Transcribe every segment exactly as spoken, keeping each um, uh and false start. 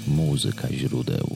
Muzyka źródeł.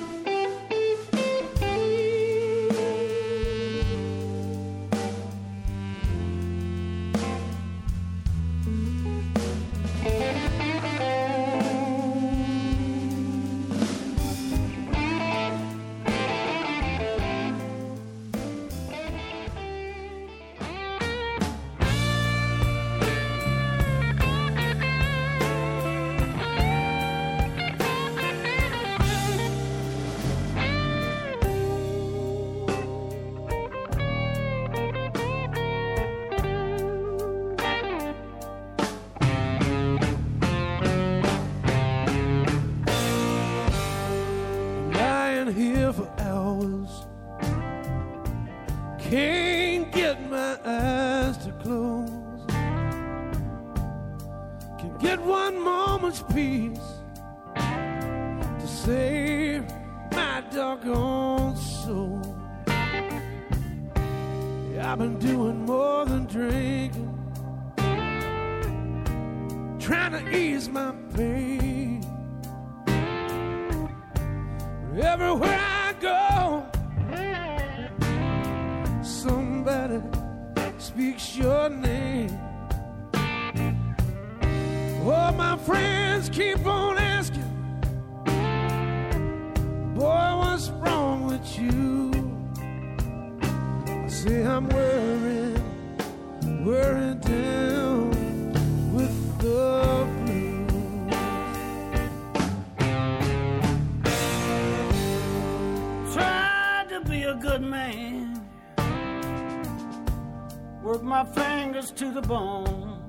To the bone,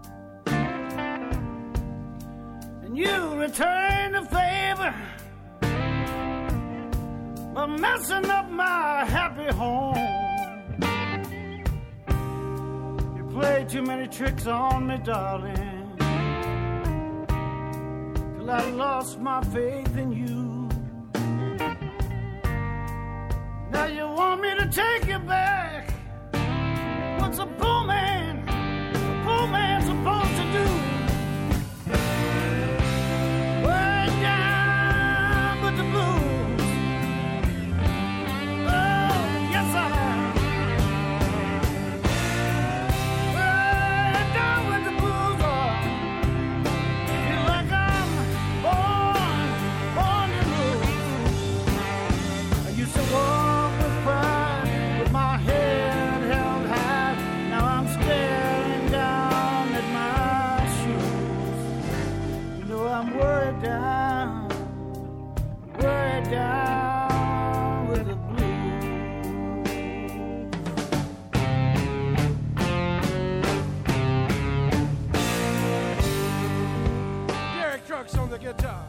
and you return the favor by messing up my happy home. You play too many tricks on me, darling, till I lost my faith in you. Now you want me to take you back. What's a poor man? Poor man supposed to do? Way down with the blues. Oh, yes I am. Way down with the blues. Oh, feel like I'm born, born to lose. I used to walk with pride, with my head held high. Now I'm staring down at my shoes. You know I'm worried down, worried down with the blues. Derek Trucks on the guitar.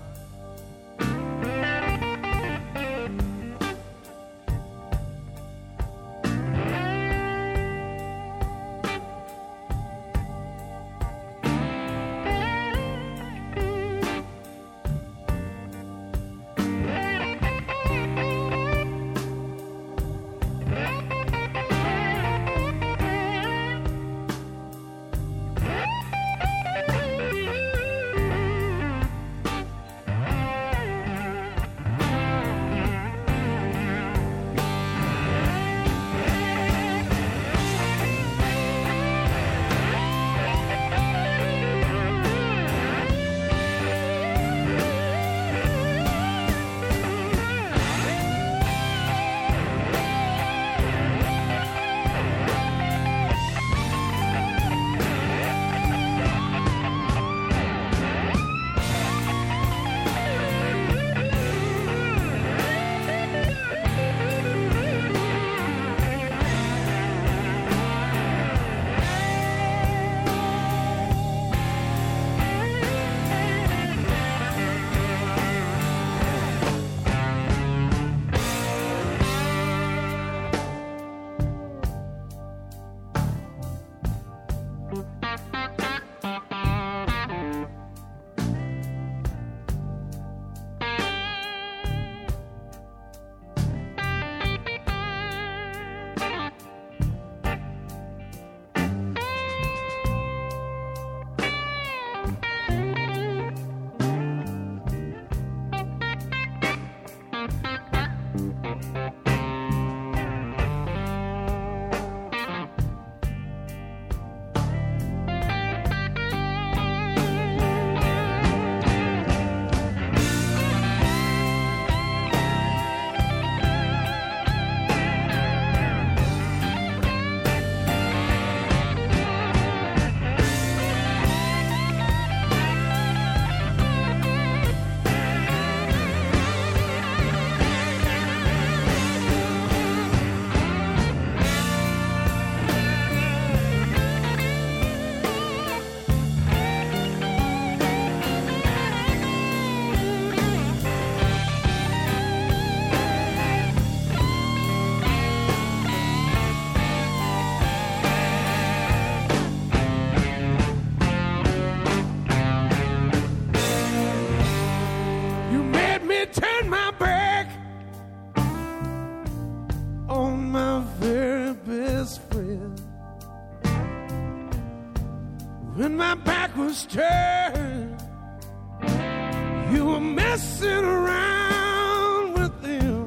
when my back was turned, you were messing around with them.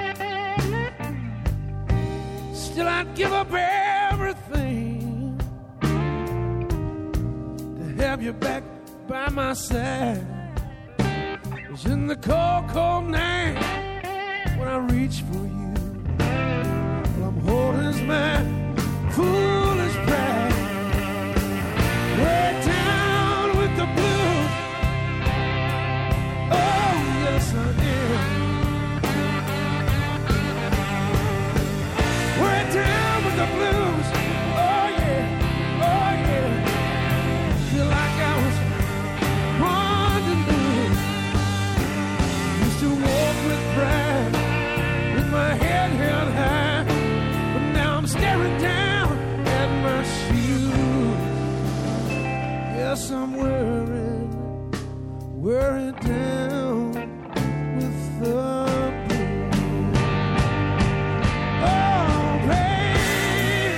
Still I'd give up everything to have you back by my side. It was in the cold, cold night when I reached for you. All I'm holding is my foolish pride. Way down with the blues. Oh, yes, I did. Way down with the blues. Oh, yeah, oh, yeah. Feel like I was born to lose. Used to walk with pride, with my head held high, but now I'm staring down at my shoes. Yes, I'm worried, worried down with the blues. Oh, babe.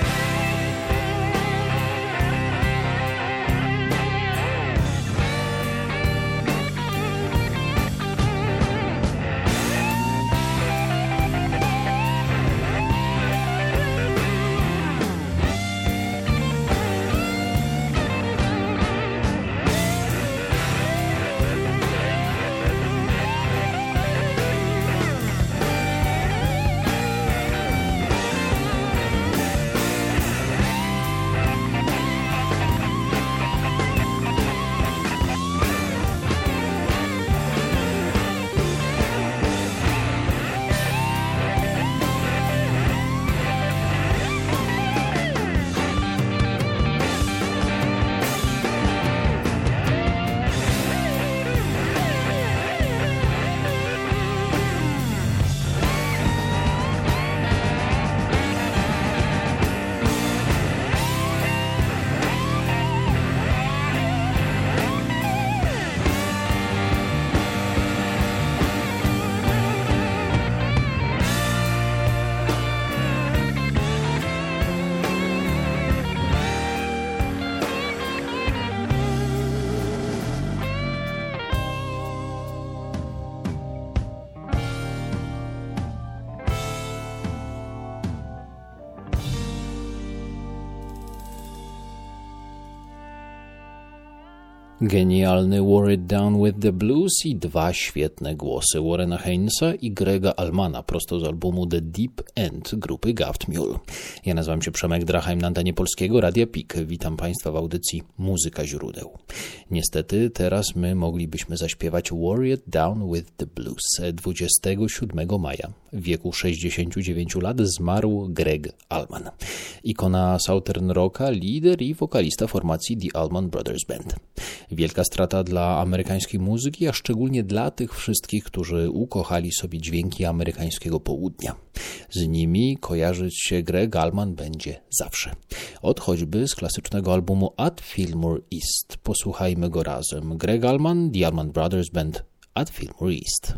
Genialny Worried Down with the Blues i dwa świetne głosy Warrena Haynes'a i Grega Allmana prosto z albumu The Deep End grupy Gaft Mule. Ja nazywam się Przemek Drachheim na antenie Polskiego Radia P I K. Witam Państwa w audycji Muzyka Źródeł. Niestety teraz my moglibyśmy zaśpiewać Worried Down with the Blues. dwudziestego siódmego maja w wieku sześćdziesięciu dziewięciu lat zmarł Greg Allman. Ikona Southern Rocka, lider i wokalista formacji The Allman Brothers Band. Wielka strata dla amerykańskiej muzyki, a szczególnie dla tych wszystkich, którzy ukochali sobie dźwięki amerykańskiego południa. Z nimi kojarzyć się Greg Allman będzie zawsze. Od choćby z klasycznego albumu At Fillmore East. Posłuchajmy go razem. Greg Allman, The Allman Brothers Band, At Fillmore East.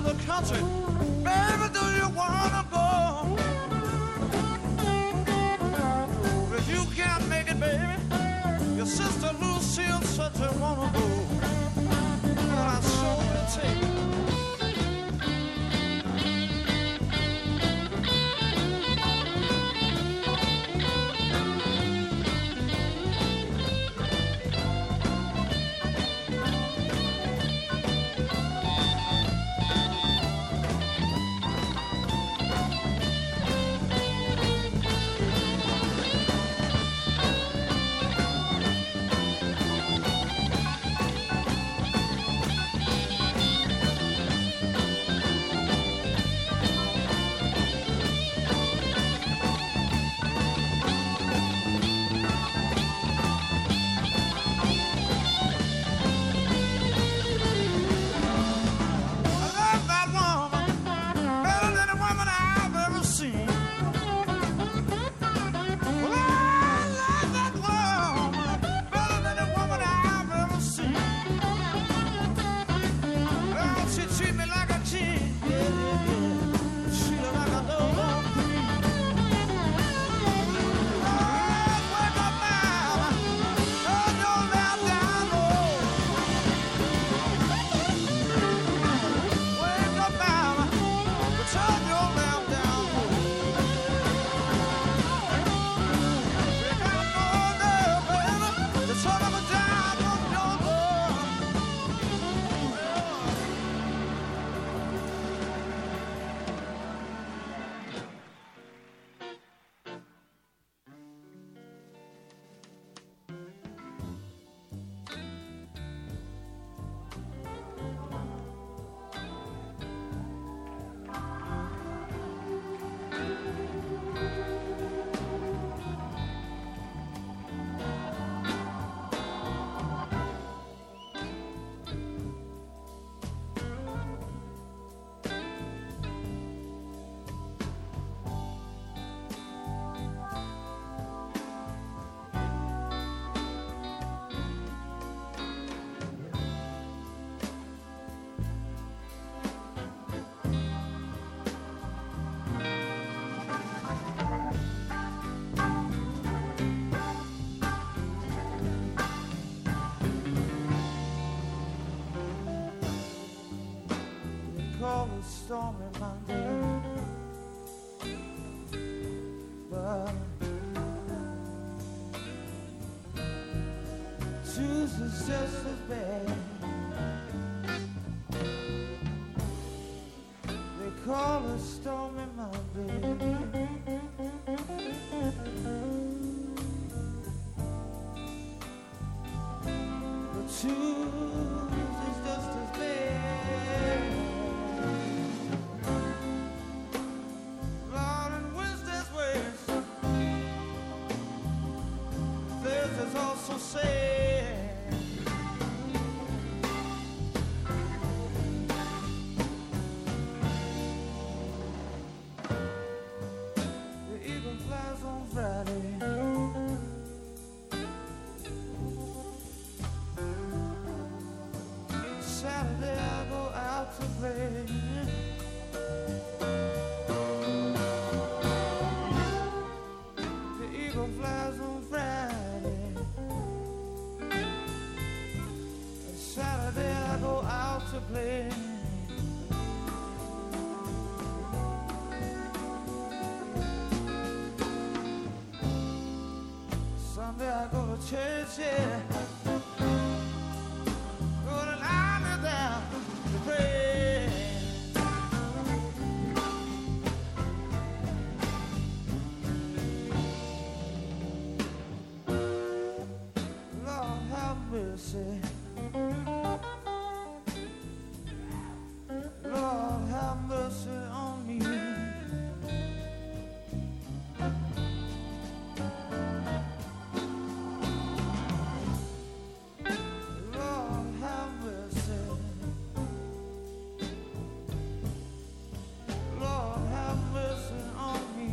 the country. Baby, do you wanna go? If you can't make it, baby, your sister Lucille said you wanna go. But I sure will take it. Call it stormy Monday, but Tuesday's just as bad. They call it stormy Monday, but Tuesday's just as bad. Thursday's also sad. The eagle flies on Friday. Saturday I go out to play. The eagle flies on Friday. Saturday I go out to play. Sunday I go to church, yeah. Go to lie me down to pray. Lord have mercy. Lord have mercy on me. Lord have mercy. Lord have mercy on me.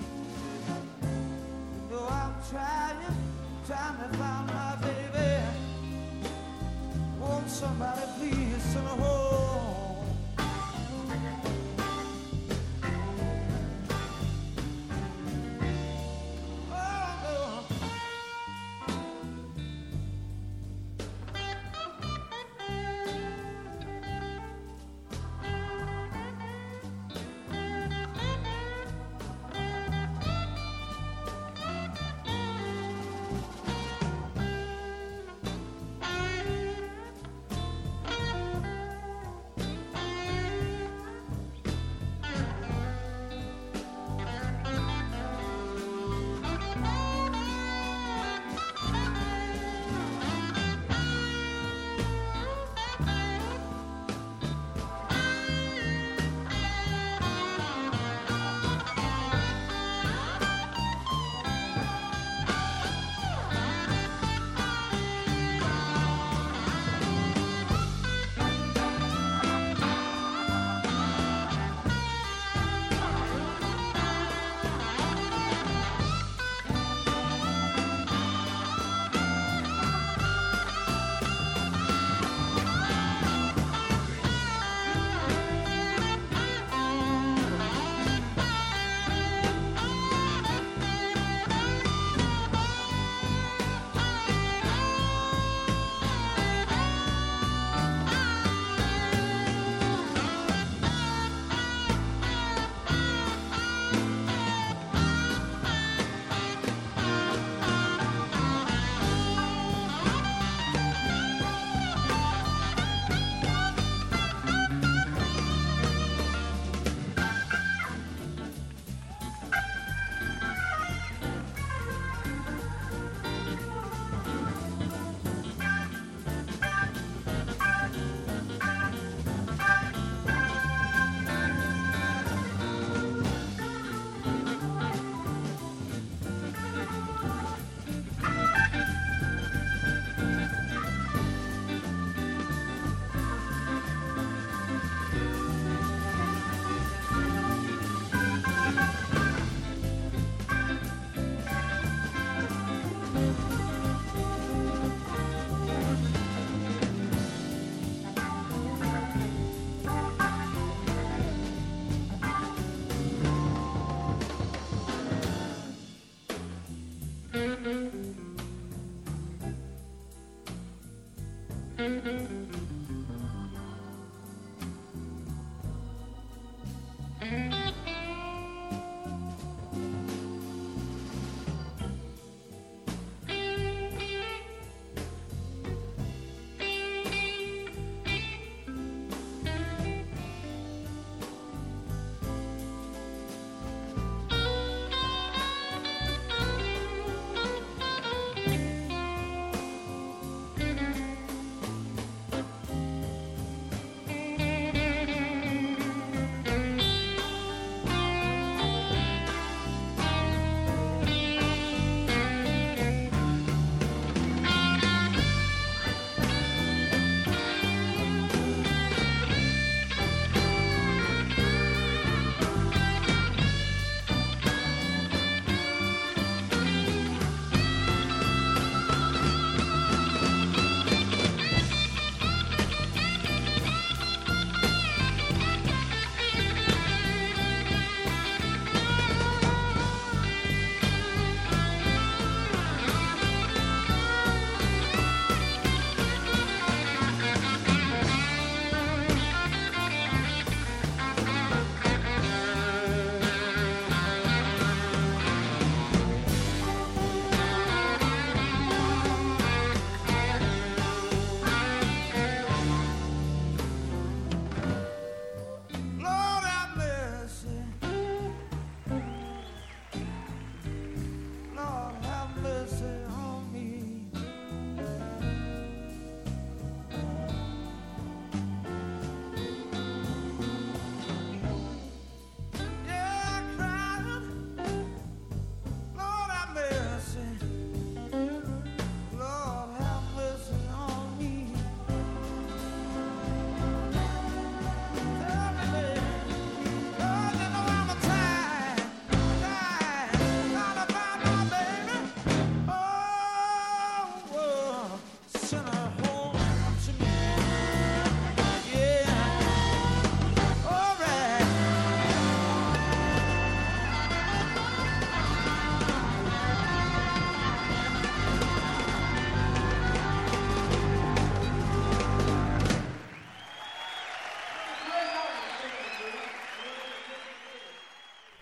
Though I'm trying, trying to find my baby. won't somebody please send her home? Oh,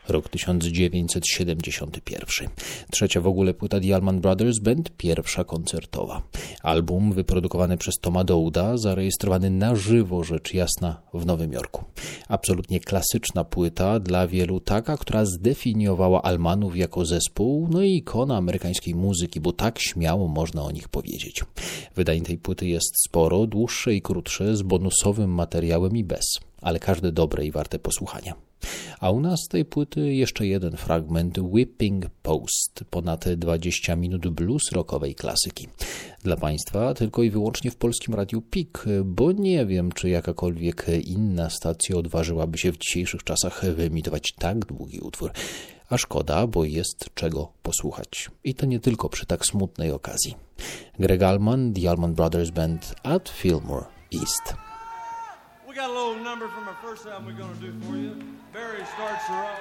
Rok tysiąc dziewięćset siedemdziesiąty pierwszy. Trzecia w ogóle płyta The Allman Brothers Band, pierwsza koncertowa. Album wyprodukowany przez Toma Dowda, zarejestrowany na żywo, rzecz jasna, w Nowym Jorku. Absolutnie klasyczna płyta, dla wielu taka, która zdefiniowała Allmanów jako zespół, no i ikona amerykańskiej muzyki, bo tak śmiało można o nich powiedzieć. Wydań tej płyty jest sporo, dłuższe i krótsze, z bonusowym materiałem i bez, ale każde dobre i warte posłuchania. A u nas z tej płyty jeszcze jeden fragment, Whipping Post, ponad dwadzieścia minut blues rockowej klasyki. Dla Państwa tylko i wyłącznie w polskim Radiu Pik, bo nie wiem, czy jakakolwiek inna stacja odważyłaby się w dzisiejszych czasach wyemitować tak długi utwór. A szkoda, bo jest czego posłuchać. I to nie tylko przy tak smutnej okazji. Greg Allman, The Allman Brothers Band at Fillmore East. We got a little number from our first album we're going to do for you. Barry starts her off.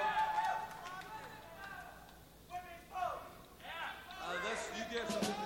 Uh, that's, you get something.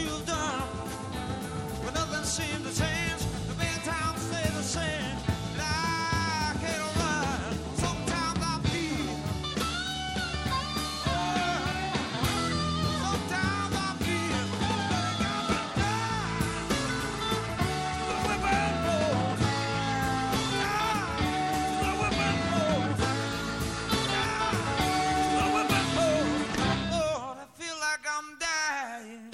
you've done, but nothing seems to change. The bad times stay the same. And I can't run. Sometimes I feel. Oh, sometimes I feel that I got to die. The whipping post. Die. The whipping post. Die. The whipping post. Lord, I feel like I'm dying.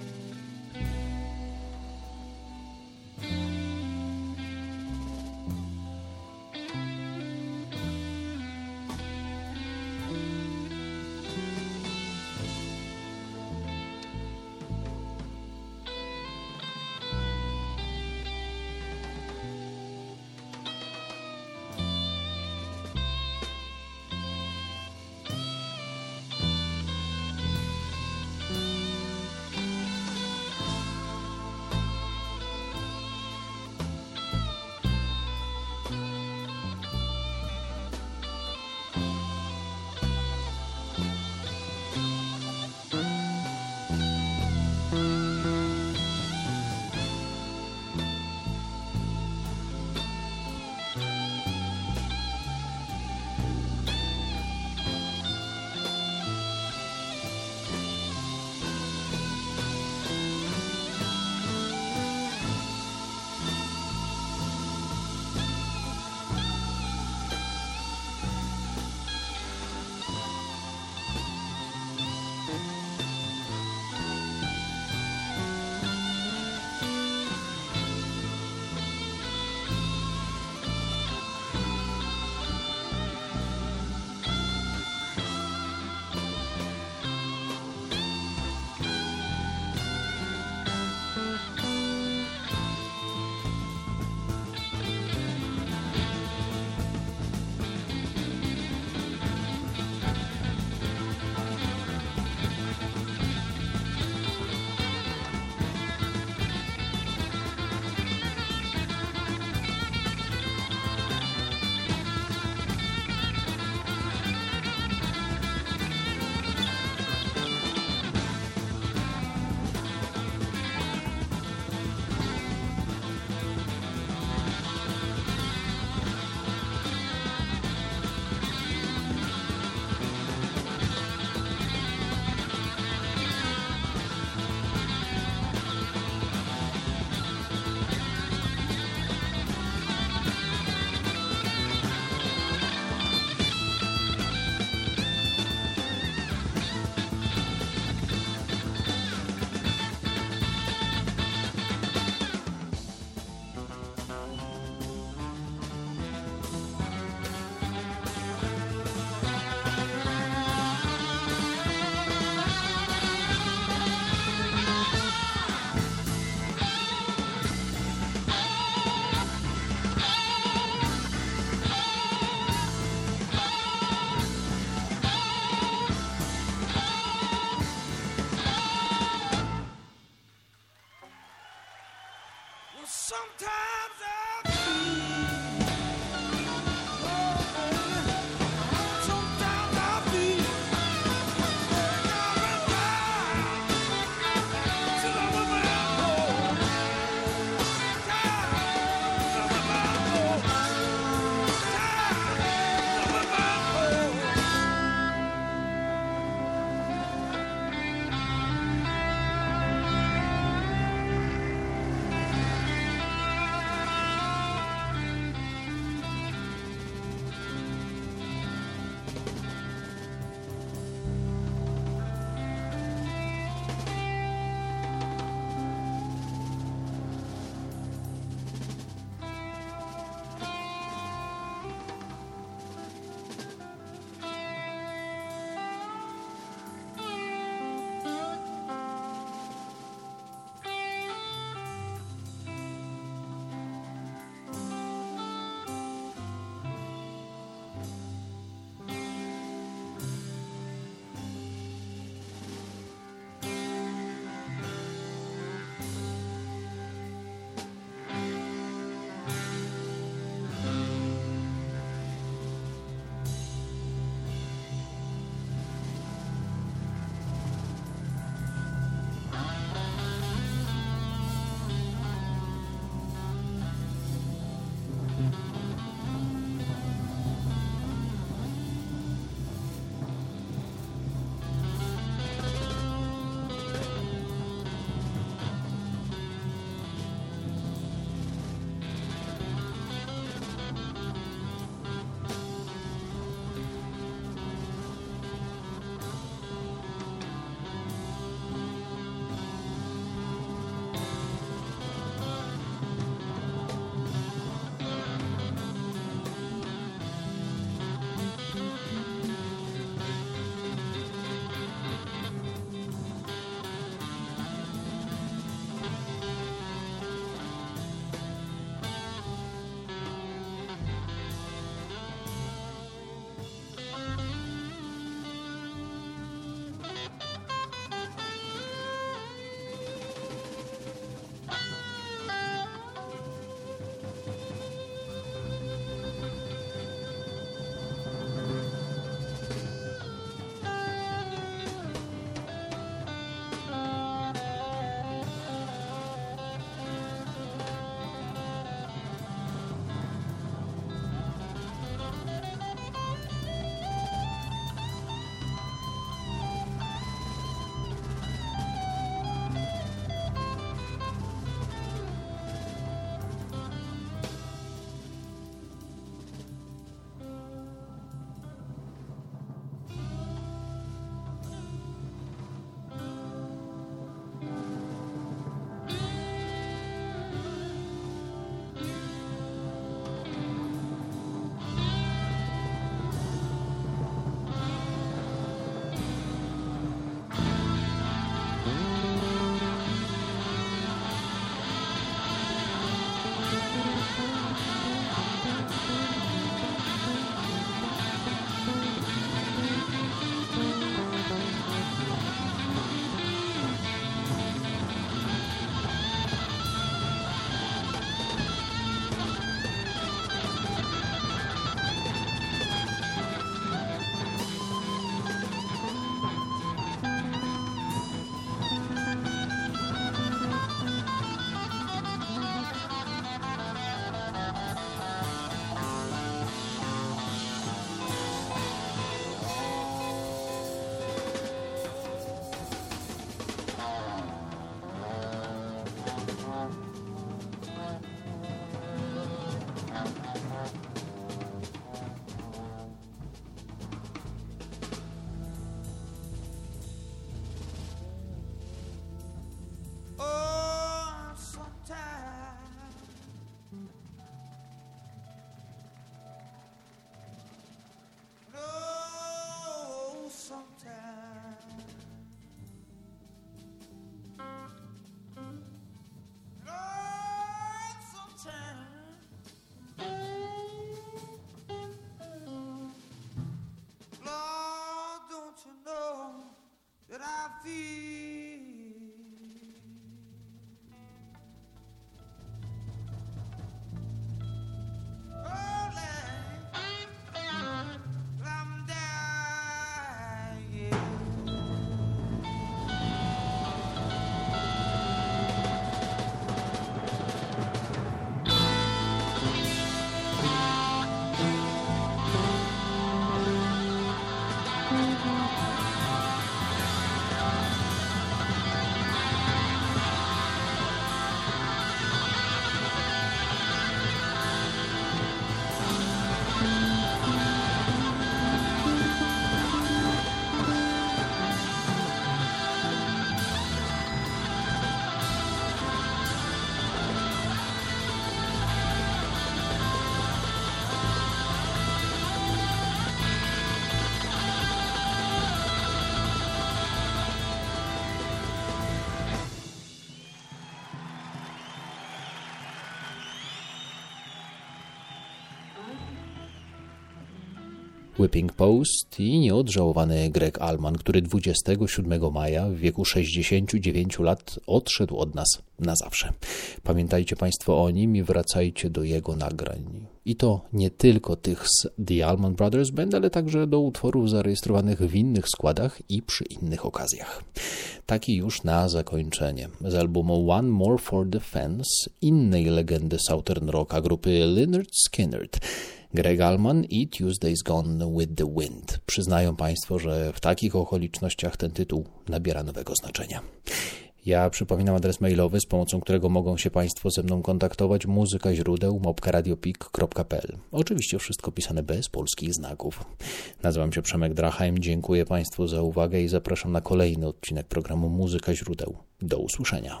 Whipping Post i nieodżałowany Greg Allman, który dwudziestego siódmego maja w wieku sześćdziesięciu dziewięciu lat odszedł od nas na zawsze. Pamiętajcie Państwo o nim i wracajcie do jego nagrań. I to nie tylko tych z The Allman Brothers Band, ale także do utworów zarejestrowanych w innych składach i przy innych okazjach. Taki już na zakończenie. Z albumu One More for the Fans innej legendy Southern Rocka grupy Lynyrd Skynyrd, Greg Allman i Tuesday's Gone with the Wind. Przyznają Państwo, że w takich okolicznościach ten tytuł nabiera nowego znaczenia. Ja przypominam adres mailowy, z pomocą którego mogą się Państwo ze mną kontaktować: muzyka źródeł małpka radiopik kropka p l. Oczywiście wszystko pisane bez polskich znaków. Nazywam się Przemek Drachheim, dziękuję Państwu za uwagę i zapraszam na kolejny odcinek programu Muzyka źródeł. Do usłyszenia.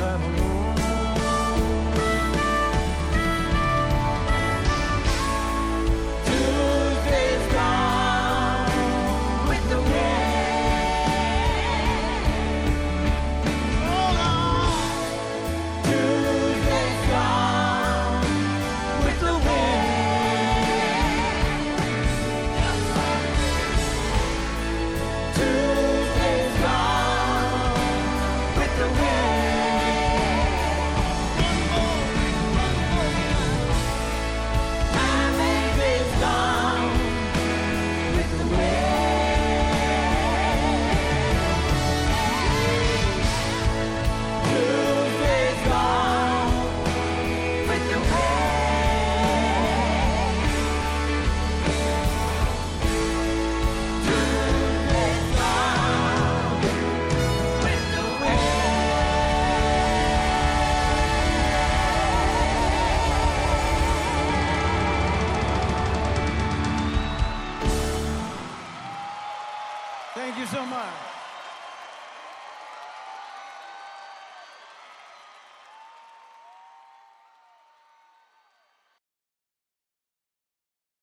travel